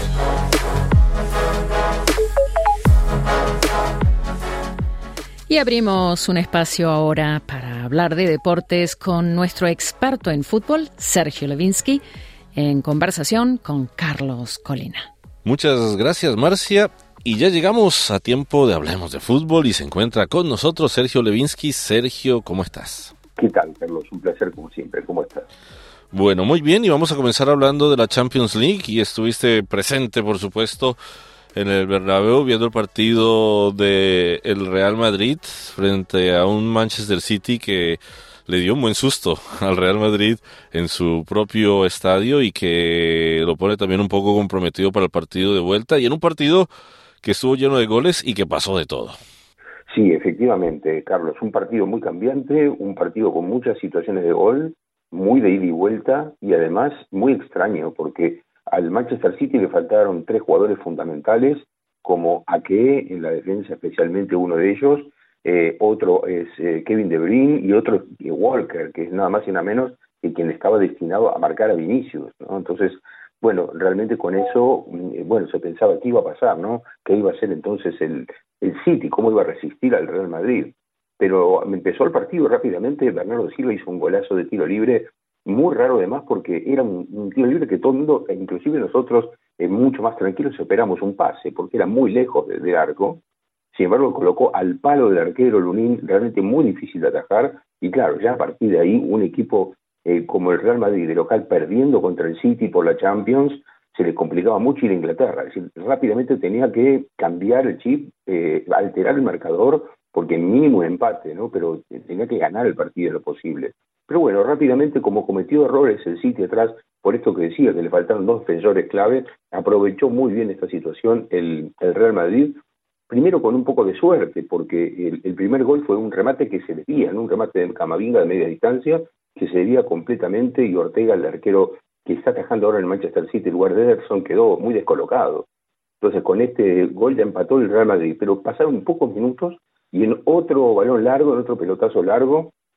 Y abrimos un espacio ahora para hablar de deportes con nuestro experto en fútbol, Sergio Levinsky, en conversación con Carlos Colina. Muchas gracias, Marcia. Y ya llegamos a tiempo de Hablemos de Fútbol y se encuentra con nosotros Sergio Levinsky. Sergio, ¿cómo estás? ¿Qué tal, Carlos? Un placer como siempre. ¿Cómo estás? Bueno, muy bien, y vamos a comenzar hablando de la Champions League, y estuviste presente, por supuesto, en el Bernabéu viendo el partido de el Real Madrid frente a un Manchester City que le dio un buen susto al Real Madrid en su propio estadio y que lo pone también un poco comprometido para el partido de vuelta, y en un partido que estuvo lleno de goles y que pasó de todo. Sí, efectivamente, Carlos, un partido muy cambiante, un partido con muchas situaciones de gol, muy de ida y vuelta, y además muy extraño, porque al Manchester City le faltaron tres jugadores fundamentales, como Ake en la defensa, especialmente uno de ellos, eh, otro es eh, Kevin De Bruyne y otro es Walker, que es nada más y nada menos que quien estaba destinado a marcar a Vinicius, ¿no? Entonces, bueno, realmente con eso, bueno, se pensaba qué iba a pasar, ¿no? ¿Qué iba a ser entonces el, el City? ¿Cómo iba a resistir al Real Madrid? Pero empezó el partido rápidamente, Bernardo Silva hizo un golazo de tiro libre, muy raro además porque era un, un tiro libre que todo el mundo, inclusive nosotros, eh, mucho más tranquilos esperamos un pase, porque era muy lejos del de arco. Sin embargo, colocó al palo del arquero Lunin, realmente muy difícil de atajar, y claro, ya a partir de ahí un equipo Eh, como el Real Madrid de local perdiendo contra el City por la Champions, se le complicaba mucho ir a Inglaterra. Es decir, rápidamente tenía que cambiar el chip, eh, alterar el marcador, porque mínimo empate, ¿no? Pero tenía que ganar el partido lo posible. Pero bueno, rápidamente, como cometió errores el City atrás, por esto que decía, que le faltaron dos defensores clave, aprovechó muy bien esta situación el, el Real Madrid, primero con un poco de suerte, porque el, el primer gol fue un remate que se desvía, ¿no? Un remate de Camavinga de media distancia, que se desvía completamente, y Ortega, el arquero que está atajando ahora en el Manchester City, el lugar de Ederson, quedó muy descolocado. Entonces con este gol ya empató el Real Madrid, pero pasaron pocos minutos y en otro balón largo, en otro pelotazo largo,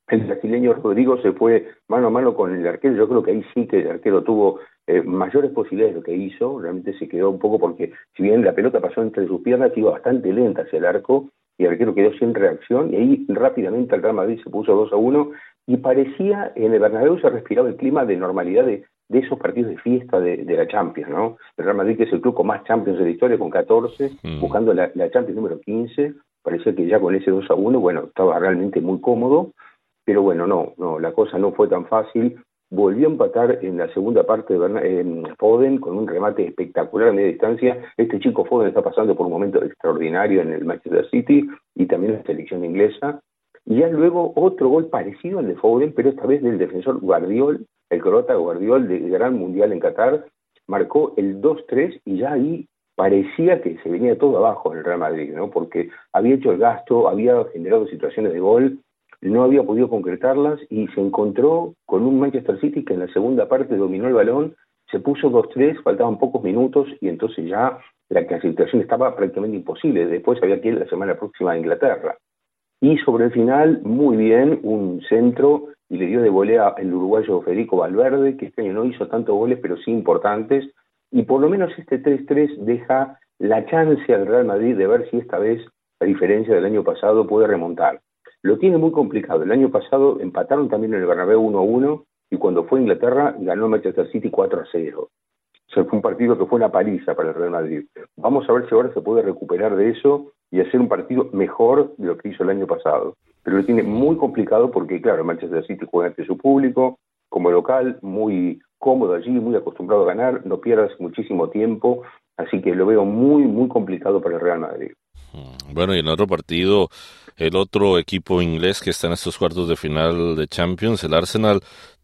el brasileño Rodrigo se fue mano a mano con el arquero. Yo creo que ahí sí que el arquero tuvo eh, mayores posibilidades de lo que hizo. Realmente se quedó un poco porque, si bien la pelota pasó entre sus piernas, iba bastante lenta hacia el arco y el arquero quedó sin reacción. Y ahí rápidamente el Real Madrid se puso dos a uno y parecía, en el Bernabéu se respiraba el clima de normalidad de, de esos partidos de fiesta de, de la Champions, ¿no? El Real Madrid, que es el club con más Champions de la historia, con catorce, mm. buscando la, la Champions número quince. Parecía que ya con ese dos a uno, bueno, estaba realmente muy cómodo. Pero bueno, no, no, la cosa no fue tan fácil. Volvió a empatar en la segunda parte de Bern- en Foden con un remate espectacular a media distancia. Este chico Foden está pasando por un momento extraordinario en el Manchester City y también en la selección inglesa. Y ya luego otro gol parecido al de Foden, pero esta vez del defensor Guardiol, el croata Guardiol del Gran Mundial en Qatar, marcó el dos tres y ya ahí parecía que se venía todo abajo en el Real Madrid, ¿no? Porque había hecho el gasto, había generado situaciones de gol, no había podido concretarlas y se encontró con un Manchester City que en la segunda parte dominó el balón, se puso dos tres, faltaban pocos minutos y entonces ya la clasificación estaba prácticamente imposible. Después había que ir la semana próxima a Inglaterra. Y sobre el final, muy bien, un centro y le dio de volea el uruguayo Federico Valverde, que este año no hizo tantos goles, pero sí importantes. Y por lo menos este tres tres deja la chance al Real Madrid de ver si esta vez, a diferencia del año pasado, puede remontar. Lo tiene muy complicado. El año pasado empataron también en el Bernabéu uno a uno y cuando fue a Inglaterra ganó Manchester City cuatro a cero. O sea, fue un partido que fue una paliza para el Real Madrid. Vamos a ver si ahora se puede recuperar de eso y hacer un partido mejor de lo que hizo el año pasado. Pero lo tiene muy complicado porque, claro, Manchester City juega ante su público, como local, muy cómodo allí, muy acostumbrado a ganar, no pierdas muchísimo tiempo, así que lo veo muy, muy complicado para el Real Madrid. Bueno, y en otro partido, el otro equipo inglés que está en estos cuartos de final de Champions, el Arsenal,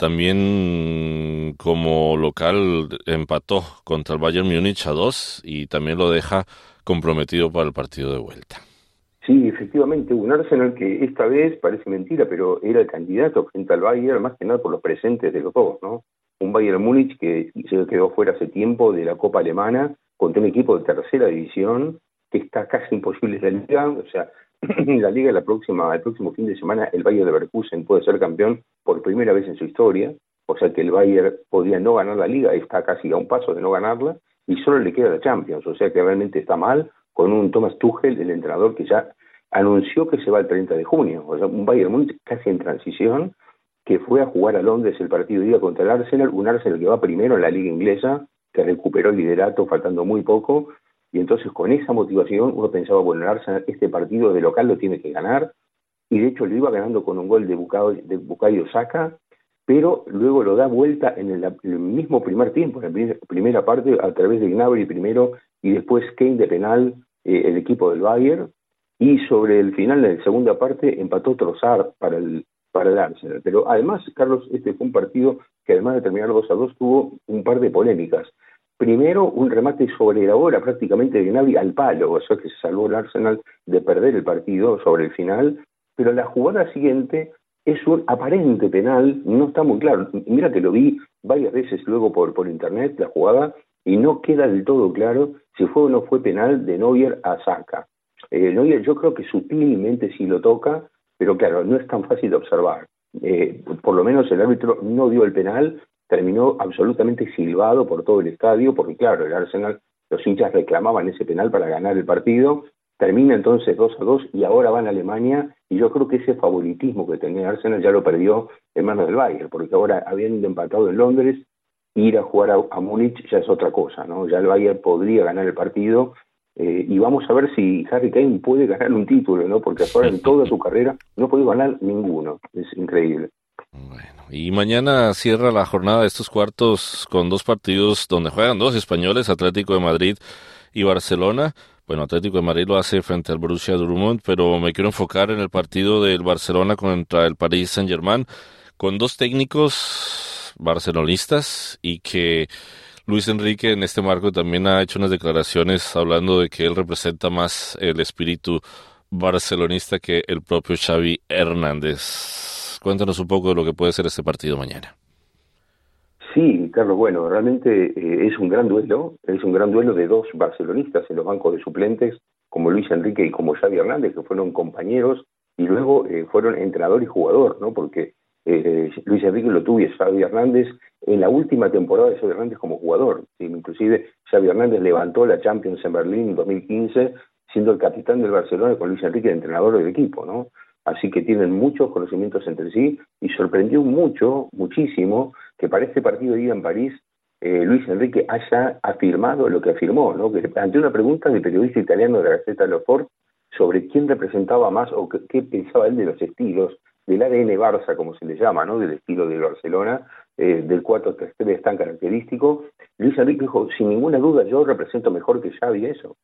también como local empató contra el Bayern Múnich a dos y también lo deja comprometido para el partido de vuelta. Sí, efectivamente, un Arsenal que esta vez parece mentira, pero era el candidato frente al Bayern, más que nada por los presentes de los dos, ¿no? Un Bayern Múnich que se quedó fuera hace tiempo de la Copa Alemana contra un equipo de tercera división que está casi imposible en la Liga. O sea, la Liga la próxima, el próximo fin de semana el Bayer Leverkusen puede ser campeón por primera vez en su historia, o sea que el Bayern podría no ganar la Liga, está casi a un paso de no ganarla y solo le queda la Champions, o sea que realmente está mal con un Thomas Tuchel, el entrenador que ya anunció que se va el treinta de junio, o sea, un Bayern Múnich casi en transición, que fue a jugar a Londres el partido de ida contra el Arsenal, un Arsenal que va primero en la Liga Inglesa, que recuperó el liderato faltando muy poco, y entonces con esa motivación uno pensaba, bueno, el Arsenal este partido de local lo tiene que ganar, y de hecho lo iba ganando con un gol de Bukayo, de Bukayo Saka, pero luego lo da vuelta en el, el mismo primer tiempo, en la primer, primera parte, a través de Gnabry primero, y después Kane de penal, eh, el equipo del Bayern, y sobre el final de la segunda parte empató Trossard para el, para el Arsenal. Pero además, Carlos, este fue un partido que además de terminar dos a dos tuvo un par de polémicas. Primero, un remate sobre la hora prácticamente de Gnabry al palo, o sea que se salvó el Arsenal de perder el partido sobre el final, pero la jugada siguiente es un aparente penal, no está muy claro. Mira que lo vi varias veces luego por, por internet, la jugada, y no queda del todo claro si fue o no fue penal de Neuer a Saka. Eh, Neuer yo creo que sutilmente sí lo toca, pero claro, no es tan fácil de observar. Eh, por lo menos el árbitro no dio el penal, terminó absolutamente silbado por todo el estadio, porque claro, el Arsenal, los hinchas reclamaban ese penal para ganar el partido, termina entonces dos a dos y ahora van a Alemania, y yo creo que ese favoritismo que tenía Arsenal ya lo perdió en manos del Bayern, porque ahora habiendo empatado en Londres, ir a jugar a, a Múnich ya es otra cosa, ¿no? Ya el Bayern podría ganar el partido, eh, y vamos a ver si Harry Kane puede ganar un título, ¿no? Porque ahora en toda su carrera no puede ganar ninguno, es increíble. Bueno, y mañana cierra la jornada de estos cuartos con dos partidos donde juegan dos españoles, Atlético de Madrid y Barcelona. Bueno, Atlético de Madrid lo hace frente al Borussia Dortmund, pero me quiero enfocar en el partido del Barcelona contra el Paris Saint-Germain, con dos técnicos barcelonistas y que Luis Enrique en este marco también ha hecho unas declaraciones hablando de que él representa más el espíritu barcelonista que el propio Xavi Hernández. Cuéntanos un poco de lo que puede ser este partido mañana. Sí, Carlos, bueno, realmente eh, es un gran duelo, es un gran duelo de dos barcelonistas en los bancos de suplentes, como Luis Enrique y como Xavi Hernández, que fueron compañeros y luego eh, fueron entrenador y jugador, ¿no? Porque eh, Luis Enrique lo tuvo y Xavi Hernández en la última temporada de Xavi Hernández como jugador. ¿Sí? Inclusive Xavi Hernández levantó la Champions en Berlín en dos mil quince, siendo el capitán del Barcelona con Luis Enrique de entrenador del equipo, ¿no? Así que tienen muchos conocimientos entre sí y sorprendió mucho, muchísimo, que para este partido de ida en París eh, Luis Enrique haya afirmado lo que afirmó, ¿no? Que ante una pregunta del periodista italiano de la Gazzetta dello Sport sobre quién representaba más o qué, qué pensaba él de los estilos, del A D N Barça, como se le llama, ¿no? Del estilo del Barcelona, eh, del cuatro tres tres tan característico, Luis Enrique dijo, sin ninguna duda, yo represento mejor que Xavi eso.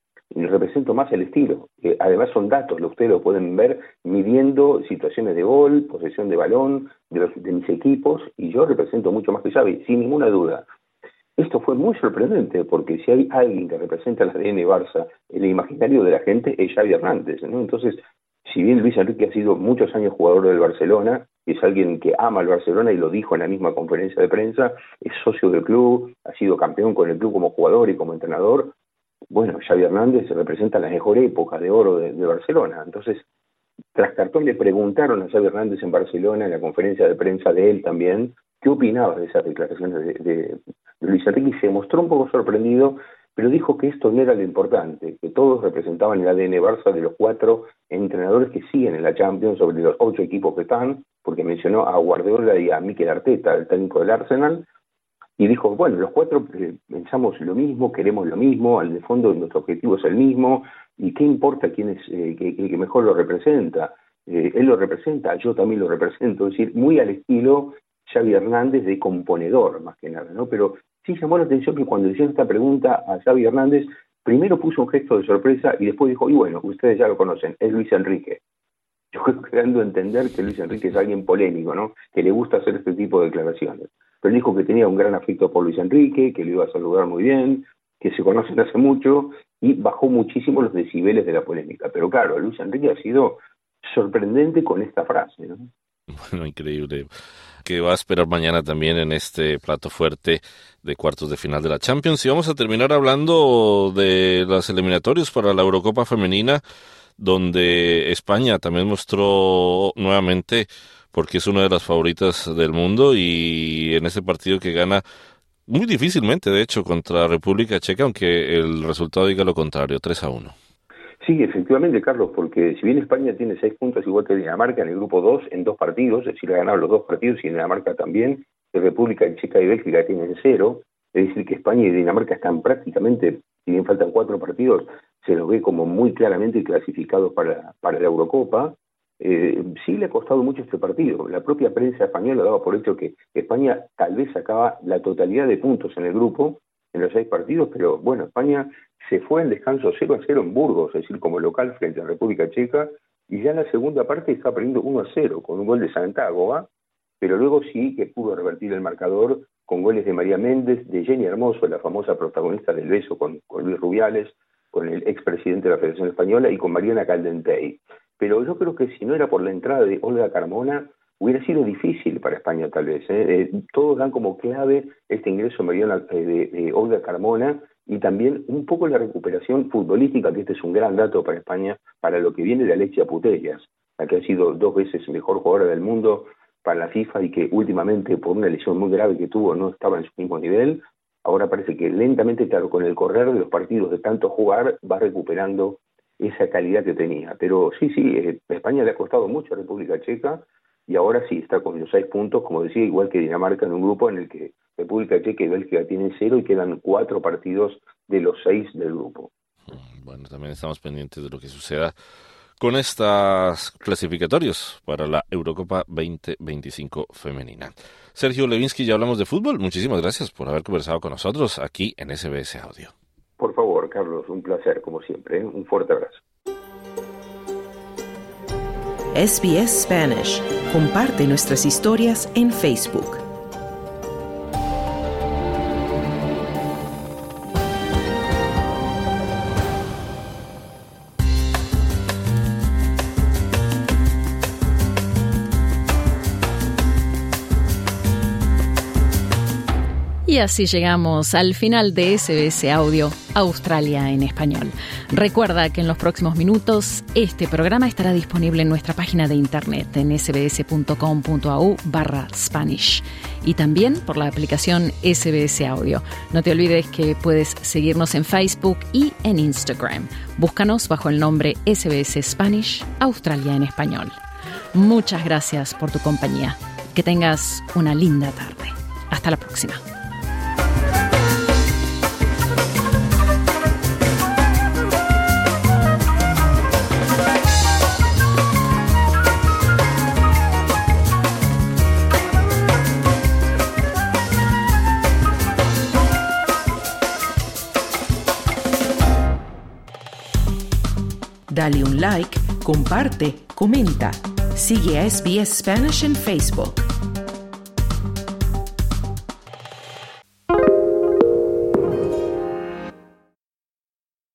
Y represento más el estilo. Eh, además son datos, ustedes lo pueden ver midiendo situaciones de gol, posesión de balón, de, los, de mis equipos, y yo represento mucho más que Xavi, sin ninguna duda. Esto fue muy sorprendente, porque si hay alguien que representa el A D N Barça en el imaginario de la gente, es Xavi Hernández, ¿no? Entonces, si bien Luis Enrique ha sido muchos años jugador del Barcelona, es alguien que ama al Barcelona y lo dijo en la misma conferencia de prensa, es socio del club, ha sido campeón con el club como jugador y como entrenador. Bueno, Xavi Hernández representa la mejor época de oro de, de Barcelona. Entonces, tras cartón le preguntaron a Xavi Hernández en Barcelona, en la conferencia de prensa de él también, qué opinaba de esas declaraciones de, de, de Luis Enrique, y se mostró un poco sorprendido, pero dijo que esto no era lo importante, que todos representaban el A D N Barça de los cuatro entrenadores que siguen en la Champions, sobre los ocho equipos que están, porque mencionó a Guardiola y a Mikel Arteta, el técnico del Arsenal, y dijo, bueno, los cuatro eh, pensamos lo mismo, queremos lo mismo, al de fondo nuestro objetivo es el mismo, y qué importa quién es eh, que, que mejor lo representa. Eh, él lo representa, yo también lo represento, es decir, muy al estilo Xavi Hernández de componedor, más que nada, ¿no? Pero sí llamó la atención que cuando le hicieron esta pregunta a Xavi Hernández, primero puso un gesto de sorpresa y después dijo, y bueno, ustedes ya lo conocen, es Luis Enrique. Yo creo que dando a entender que Luis Enrique es alguien polémico, ¿no? Que le gusta hacer este tipo de declaraciones. Pero dijo que tenía un gran afecto por Luis Enrique, que le iba a saludar muy bien, que se conocen hace mucho, y bajó muchísimo los decibeles de la polémica. Pero claro, Luis Enrique ha sido sorprendente con esta frase, ¿no? Bueno, increíble. Que va a esperar mañana también en este plato fuerte de cuartos de final de la Champions. Y vamos a terminar hablando de las eliminatorias para la Eurocopa Femenina, donde España también mostró nuevamente porque es una de las favoritas del mundo, y en ese partido que gana muy difícilmente, de hecho, contra República Checa, aunque el resultado diga lo contrario, tres a uno. Sí, efectivamente, Carlos, porque si bien España tiene seis puntos igual que Dinamarca en el grupo dos, en dos partidos, es decir, ha ganado los dos partidos, y Dinamarca también, y República Checa y Bélgica tienen cero, es decir, que España y Dinamarca están prácticamente, si bien faltan cuatro partidos, se los ve como muy claramente clasificados para, para la Eurocopa. Eh, sí le ha costado mucho este partido. La propia prensa española daba por hecho que España tal vez sacaba la totalidad de puntos en el grupo, en los seis partidos, pero bueno, España se fue en descanso cero a cero en Burgos, es decir, como local frente a la República Checa, y ya en la segunda parte está perdiendo uno a cero con un gol de Santágova, pero luego sí que pudo revertir el marcador con goles de María Méndez, de Jenny Hermoso, la famosa protagonista del beso con, con Luis Rubiales, con el expresidente de la Federación Española, y con Mariana Caldentey. Pero yo creo que si no era por la entrada de Olga Carmona, hubiera sido difícil para España tal vez. ¿eh? Eh, todos dan como clave este ingreso Mariana, eh, de, de Olga Carmona, y también un poco la recuperación futbolística, que este es un gran dato para España, para lo que viene de Alexia Putellas, la que ha sido dos veces mejor jugadora del mundo para la FIFA y que últimamente por una lesión muy grave que tuvo no estaba en su mismo nivel. Ahora parece que lentamente, claro, con el correr de los partidos de tanto jugar, va recuperando esa calidad que tenía. Pero sí, sí, eh, España le ha costado mucho a República Checa, y ahora sí está con los seis puntos, como decía, igual que Dinamarca, en un grupo en el que República Checa y Bélgica tienen cero y quedan cuatro partidos de los seis del grupo. Bueno, también estamos pendientes de lo que suceda con estas clasificatorios para la Eurocopa veinte veinticinco femenina. Sergio Levinsky, ya hablamos de fútbol. Muchísimas gracias por haber conversado con nosotros aquí en S B S Audio. Por favor, Carlos, un placer, como siempre. ¿eh? Un fuerte abrazo. S B S Spanish. Comparte nuestras historias en Facebook. Y así llegamos al final de S B S Audio, Australia en Español. Recuerda que en los próximos minutos este programa estará disponible en nuestra página de internet en sbs.com.au barra Spanish y también por la aplicación S B S Audio. No te olvides que puedes seguirnos en Facebook y en Instagram. Búscanos bajo el nombre S B S Spanish, Australia en Español. Muchas gracias por tu compañía. Que tengas una linda tarde. Hasta la próxima. Dale un like, comparte, comenta. Sigue a S B S Spanish en Facebook.